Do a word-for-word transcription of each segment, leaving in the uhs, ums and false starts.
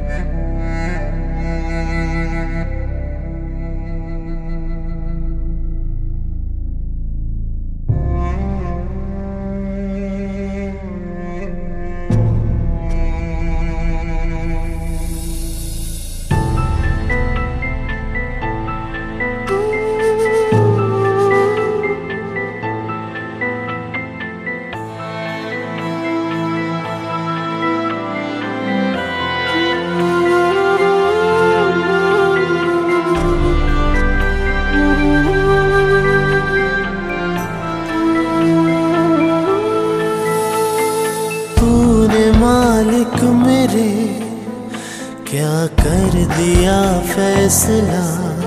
मालिक मेरे क्या कर दिया फैसला,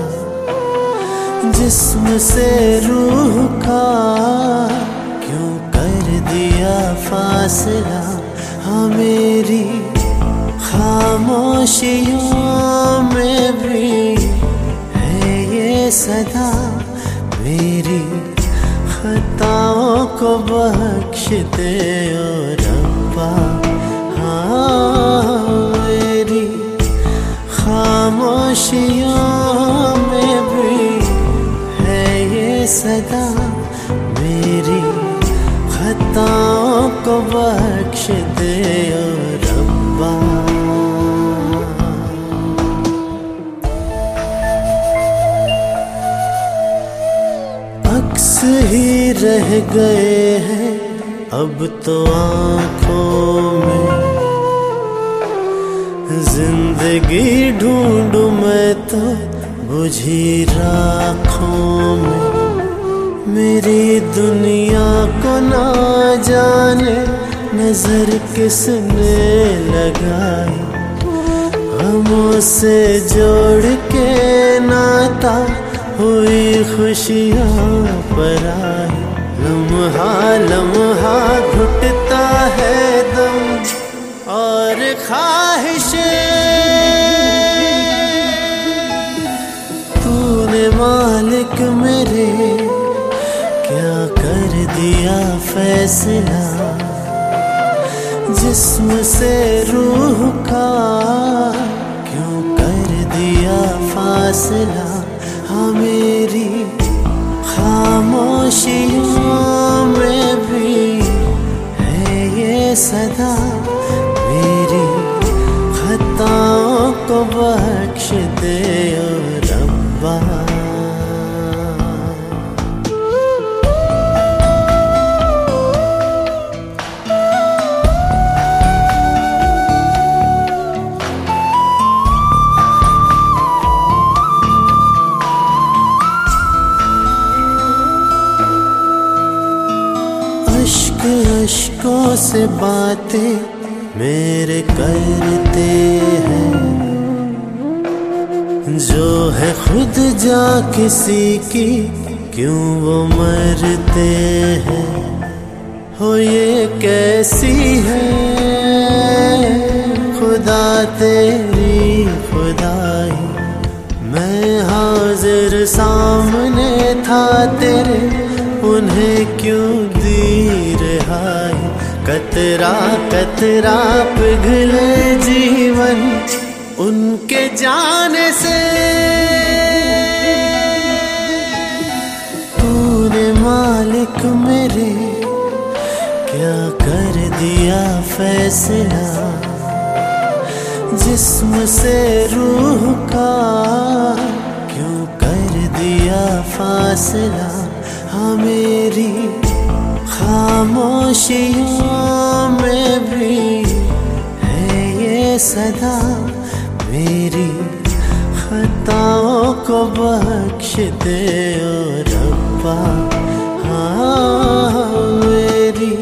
जिस्म से रूह का क्यों कर दिया फासला। हाँ मेरी खामोशियों में भी है ये सदा, मेरी खताओं को बख्श दे ओ रब्बा। हाँ मेरी खामोशियों में भी है ये सदा, मेरी खताओं को बख्श दे ओ रब्बा। अक्स ही रह गए हैं अब तो आँखों में, जिंदगी ढूंढूं मैं तो बुझी राखों में। मेरी दुनिया को ना जाने नजर किसने लगाई, हमों से जोड़ के नाता हुई खुशियाँ पर आई। लम्हा लम्हा घुटता है दम और ख्वाहिशें, तूने मालिक मेरे क्या कर दिया फैसला, जिस्म से रूह का क्यों कर दिया फासला। हाँ मेरी खामोशियों में भी है ये सदा, मेरी खताओं को बख्श दे ओ रब्बा। अश्क अश्कों से बातें मेरे करते हैं, जो है खुद जा किसी की क्यों वो मरते हैं। हो ये कैसी है खुदा तेरी खुदाई, मैं हाजिर सामने था तेरे, उन्हें क्यों दी रिहाई। कतरा कतरा पिघले जीवन उनके जाने से, तूने मालिक मेरे क्या कर दिया फैसला, जिस्म से रूह का क्यों कर दिया फासला। हाँ मेरी खामोशियों में भी है ये सदा, मेरी खताओं को बख्श दे ओ रब्बा। हाँ मेरी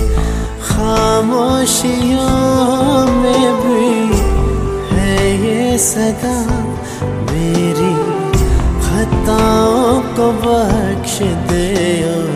खामोशियों में भी है ये सदा, मेरी खताओं को बख्श दे ओ